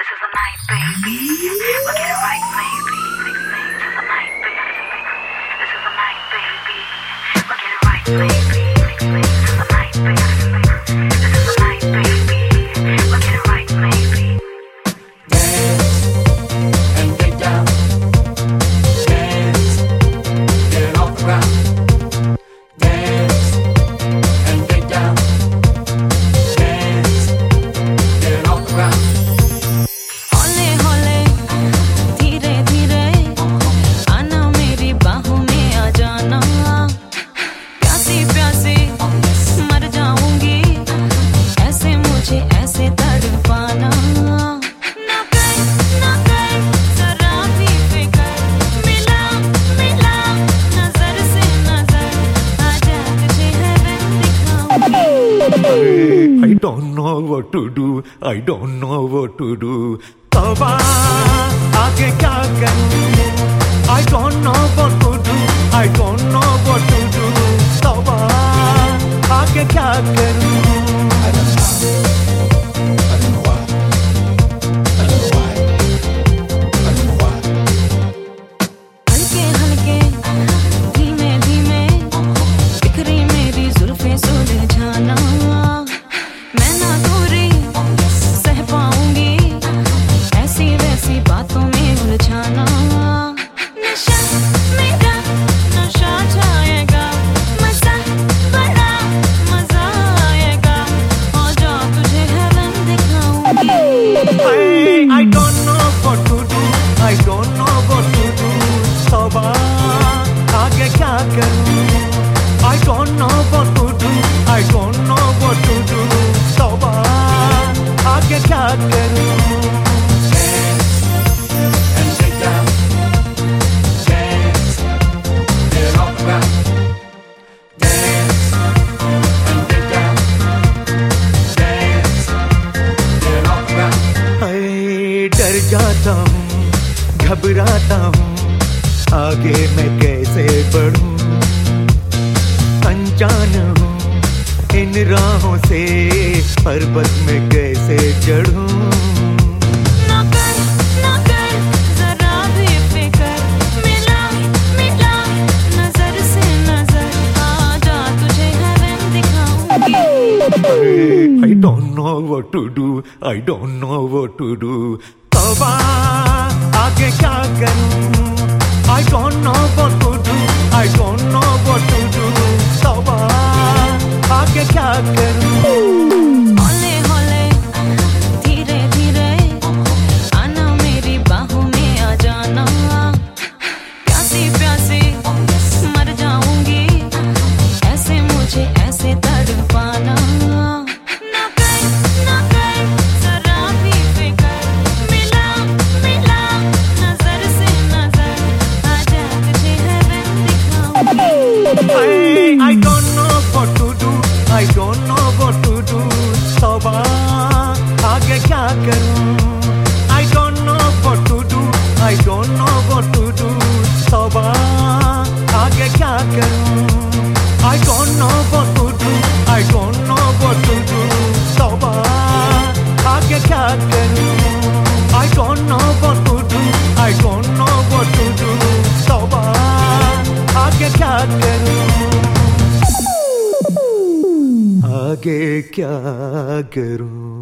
This is a night, baby. We'll get it right, maybe. This is a night, baby. This is a night, baby. We'll get it right, maybe. This is a night, baby. This is a night, baby. We'll get it right, maybe. Dance and get down. Dance, get off the ground. Dance and get down. Dance, get off the ground. हौले हौले धीरे धीरे आना मेरी बाहों में आ जाना प्यासी प्यासी मर जाऊंगी ऐसे मुझे ऐसे तड़पाना ना कर जरा भी फिकर मिला मिला नजर से नजर आजा तुझे हेवन दिखाऊंगी I don't know what to do. I don't know what to do. तौबा आगे क्या करूं? I don't know what to do. I don't know what to do. तौबा आगे क्या करूं? I don't know why. I don't know why. I don't know why. हल्के हल्के धीमे धीमे बिखरी मेरी जुल्फें सुलझाना मैं ना दूरी सह पाऊंगी ऐसी वैसी बातों में उलझाना नशा मेरा नशा छाएगा मजा बड़ा मजा आएगा हो जा तुझे हेवन दिखाऊंगी I don't know what to do. I don't know what to do. तौबा आगे क्या करूं? I don't know what to do. I don't know what to do. तौबा आगे क्या करूं? Dance and get down. Dance, get off the ground. Dance and get down. Dance, get off the ground. हाय डर जाता हूँ घबराता हूँ आगे मैं कैसे बढ़ूं अनजान हूँ इन राहों से पर्वत में कैसे चढ़ूं ना कर जरा भी फिकर मिला मिला नजर से नजर आजा तुझे हेवन दिखाऊंगी I don't know what to do. I don't know what to do. तौबा आगे क्या करूं? I don't know what to do. I don't know what to do. तौबा आगे क्या करूं? हौले हौले धीरे धीरे आना मेरी बाहों में आ जाना प्यासी प्यासी मर जाऊंगी ऐसे मुझे ऐसे तड़पाना ना कर जरा भी फिकर मिला मिला नजर से नजर आजा तुझे हेवन दिखाऊंगी I don't know what to do. I don't know what to do. तौबा आगे क्या करूं? I don't know what to do. I don't know what to do. तौबा आगे क्या करूं? I don't know what to do. I don't know what to do. तौबा आगे क्या करूं? I don't know what to do. I don't know what to do. तौबा आगे क्या करूं? आगे क्या करूं?